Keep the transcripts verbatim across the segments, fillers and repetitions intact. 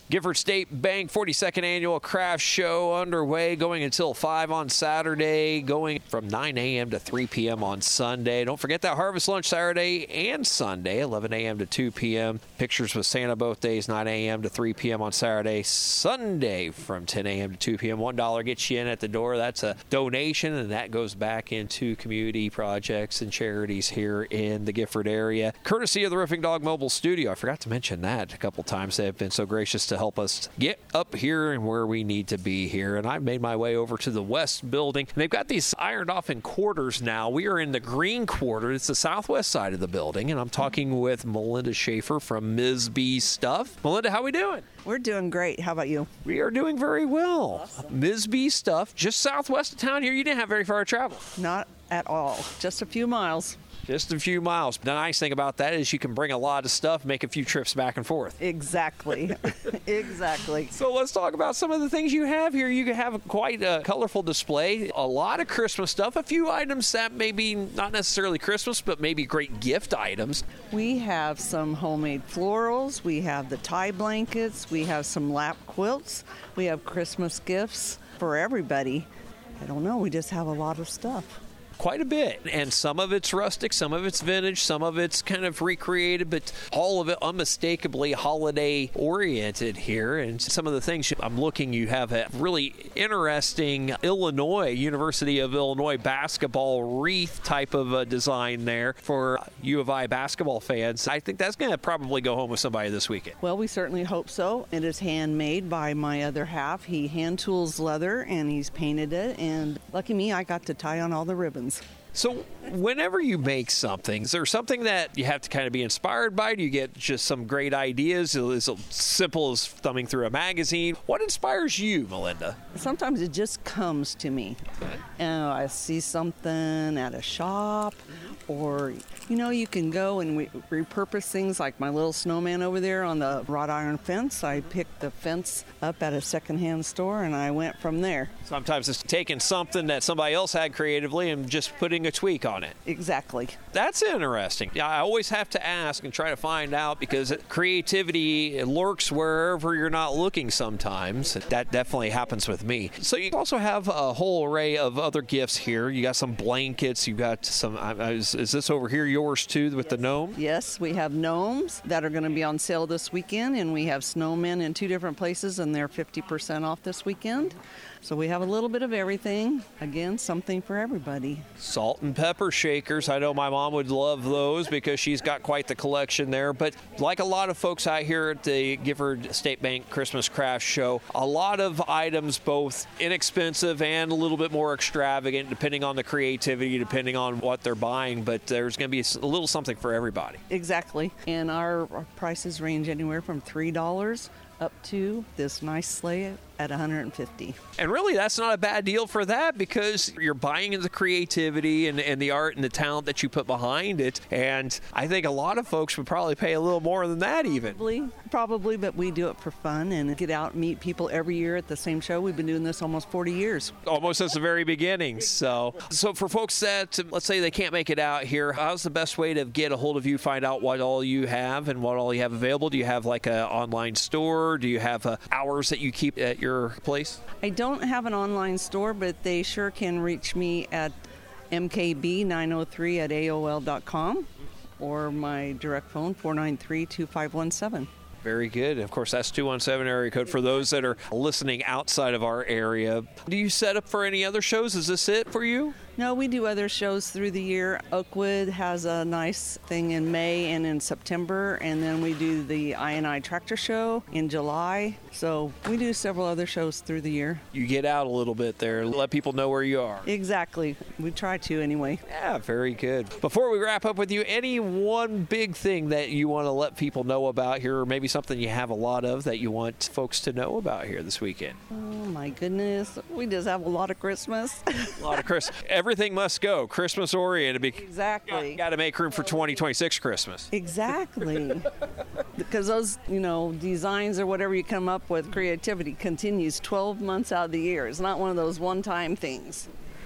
Gifford State Bank forty-second Annual Craft Show underway, going until five on Saturday, going from nine a.m. to three p.m. on Sunday. Don't forget that Harvest Lunch Saturday and Sunday, eleven a.m. to two p.m. Pictures with Santa both days, nine a.m. to three p.m. on Saturday. Sunday from ten a.m. to two p.m. one dollar gets you in at the door. That's a donation, and that goes back into community projects and charities here in the Gifford area. Courtesy of the Roofing Dog Mobile Studio. I forgot to mention that a couple times. They have been so gracious to help us get up here and where we need to be here. And I've made my way over to the West Building. And they've got these ironed off in quarters now. We are in the green quarter. It's the southwest side of the building. And I'm talking with Melinda Schaefer from Miz B Stuff. Melinda, how we doing? We're doing great. How about you? We are doing very well. Awesome. Miz B Stuff, just southwest of town here. You didn't have very far to travel. Not at all. Just a few miles. Just a few miles. The nice thing about that is you can bring a lot of stuff, make a few trips back and forth. Exactly. Exactly. So let's talk about some of the things you have here. You have quite a colorful display, a lot of Christmas stuff, a few items that maybe not necessarily Christmas, but maybe great gift items. We have some homemade florals. We have the tie blankets. We have some lap quilts. We have Christmas gifts for everybody. I don't know. We just have a lot of stuff. Quite a bit, and some of it's rustic, some of it's vintage, some of it's kind of recreated, but all of it unmistakably holiday oriented here. And some of the things I'm looking, you have a really interesting Illinois, University of Illinois basketball wreath type of a design there for U of I basketball fans. I think that's going to probably go home with somebody this weekend. Well, we certainly hope so. It is handmade by my other half. He hand tools leather and he's painted it, and lucky me, I got to tie on all the ribbons. So whenever you make something, is there something that you have to kind of be inspired by? Do you get just some great ideas? Is it as simple as thumbing through a magazine? What inspires you, Melinda? Sometimes it just comes to me. And I see something at a shop, or, you know, you can go and re- repurpose things like my little snowman over there on the wrought iron fence. I picked the fence up at a secondhand store, and I went from there. Sometimes it's taking something that somebody else had creatively and just putting a tweak on it. Exactly. That's interesting. I always have to ask and try to find out, because creativity lurks wherever you're not looking sometimes. That definitely happens with me. So you also have a whole array of other gifts here. You got some blankets. You got some, is, is this over here yours too with the gnome? Yes, we have gnomes that are going to be on sale this weekend, and we have snowmen in two different places, and they're fifty percent off this weekend. So we have a little bit of everything. Again, something for everybody. Salt and pepper shakers. I know my mom would love those because she's got quite the collection there. But like a lot of folks out here at the Gifford State Bank Christmas Craft Show, a lot of items, both inexpensive and a little bit more extravagant, depending on the creativity, depending on what they're buying. But there's going to be a little something for everybody. Exactly. And our, our prices range anywhere from three dollars up to this nice sleigh at one hundred fifty dollars. And really, that's not a bad deal for that, because you're buying into the creativity and, and the art and the talent that you put behind it. And I think a lot of folks would probably pay a little more than that even. Probably, probably, but we do it for fun and get out and meet people every year at the same show. We've been doing this almost forty years. Almost since the very beginning. So, so for folks that, let's say they can't make it out here, how's the best way to get a hold of you, find out what all you have and what all you have available? Do you have like an online store? Do you have uh, hours that you keep at your place? I don't have an online store, but they sure can reach me at m k b nine oh three at a o l dot com or my direct phone, four nine three, two five one seven. Very good. Of course, that's two one seven area code for those that are listening outside of our area. Do you set up for any other shows? Is this it for you? No, we do other shows through the year. Oakwood has a nice thing in May and in September, and then we do the I and I Tractor Show in July. So we do several other shows through the year. You get out a little bit there, let people know where you are. Exactly. We try to anyway. Yeah, very good. Before we wrap up with you, any one big thing that you want to let people know about here, or maybe something you have a lot of that you want folks to know about here this weekend? Oh, my goodness. We just have a lot of Christmas. A lot of Christmas. Everything must go Christmas oriented. Exactly. Got to make room for twenty twenty-six Christmas. Exactly. Because those, you know, designs or whatever you come up with, creativity continues twelve months out of the year. It's not one of those one-time things.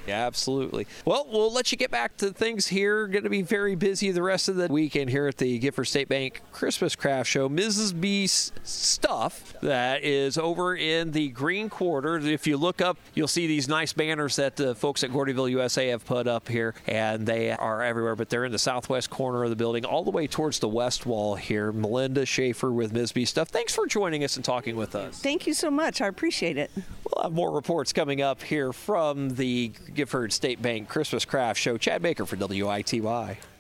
Yeah, absolutely. Well, we'll let you get back to things here. Going to be very busy the rest of the weekend here at the Gifford State Bank Christmas Craft Show. Missus B's stuff that is over in the green quarter. If you look up, you'll see these nice banners that the folks at Gordyville U S A have put up here, and they are everywhere, but they're in the southwest corner of the building, all the way towards the west wall here. Melinda Schaefer with Miz B Stuff. Thanks for joining us and talking with us. Thank you so much. I appreciate it. We'll have more reports coming up here from the Gifford State Bank Christmas Craft Show. Chad Baker for W I T Y.